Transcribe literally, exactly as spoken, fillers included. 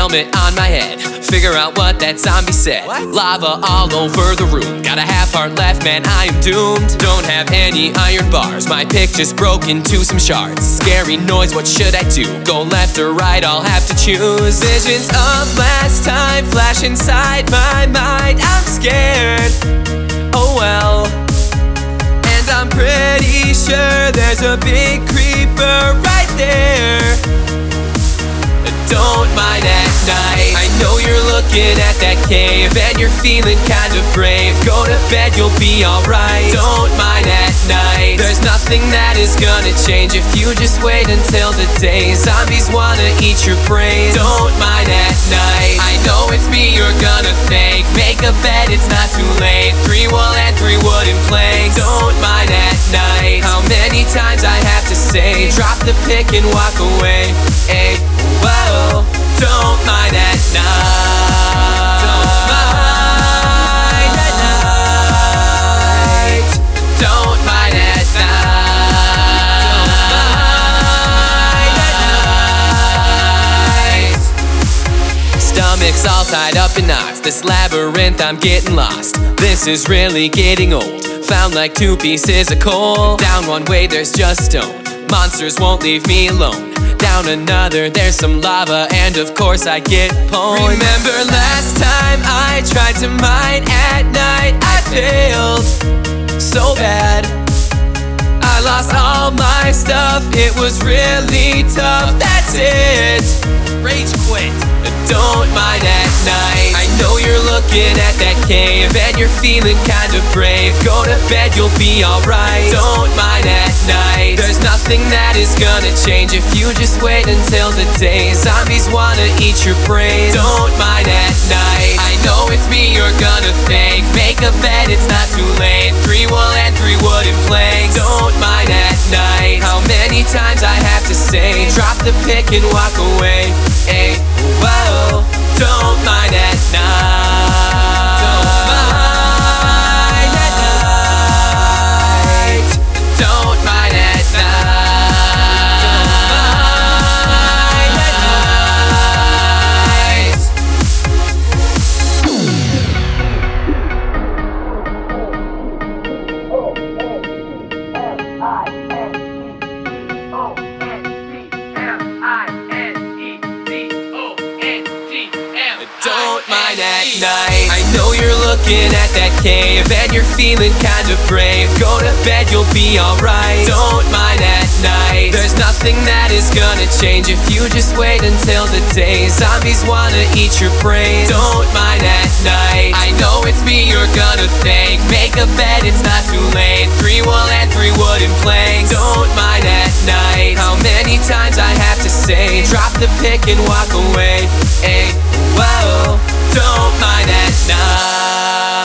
helmet on my head. Figure out what that zombie said. What? Lava all over the room. Got a half heart left, man, I am doomed. Don't have any iron bars. My pick just broke into some shards. Scary noise, what should I do? Go left or right, I'll have to choose. Visions of last time flash inside my mind. I'm scared, oh well. And I'm pretty sure there's a big creeper right there. Don't mind at night. I know you're looking at that cave and you're feeling kind of brave. Go to bed, you'll be alright. Don't mind at night. There's nothing that is gonna change if you just wait until the day. Zombies wanna eat your brains. Don't mind at night. I know it's me you're gonna thank. Make a bed, it's not too late. Three wool and three wooden planks. Don't mind at night. How many times I have to say, drop the pick and walk away. Hey, whoa, don't mind at night. Don't mind at night. Don't mind at night. Don't mind at night. Stomach's all tied up in knots. This labyrinth, I'm getting lost. This is really getting old. Found like two pieces of coal. Down one way, there's just stone. Monsters won't leave me alone. Down another, there's some lava, and of course I get pwned. Remember last time I tried to mine at night? I failed so bad. I lost all my stuff, it was really tough. That's it, rage quit. Don't mind at night. I know you're looking at that cave and you're feeling kind of brave. Go to bed, you'll be alright. Don't mind at night. There's nothing that is gonna change if you just wait until the day. Zombies wanna eat your brains. Don't mind at night. I know it's me you're gonna thank. Make a bed, it's not too late. Three wool and three wooden planks. Don't mind at night. How many times I have to say, drop the pick and walk away. Hey, whoa, don't mind at night. Don't mind at night. Don't mind at night. Don't mind at Don't mind at night. I know you're looking at that cave and you're feeling kind of brave. Go to bed, you'll be alright. Don't mind at night. There's nothing that is gonna change if you just wait until the day. Zombies wanna eat your brains. Don't mind at night. I know it's me you're gonna thank. Make a bed, it's not too late. Three wool and three wooden planks. Don't mind at night. How many times I have to say, drop the pick and walk away. Hey, whoa, don't mind at night.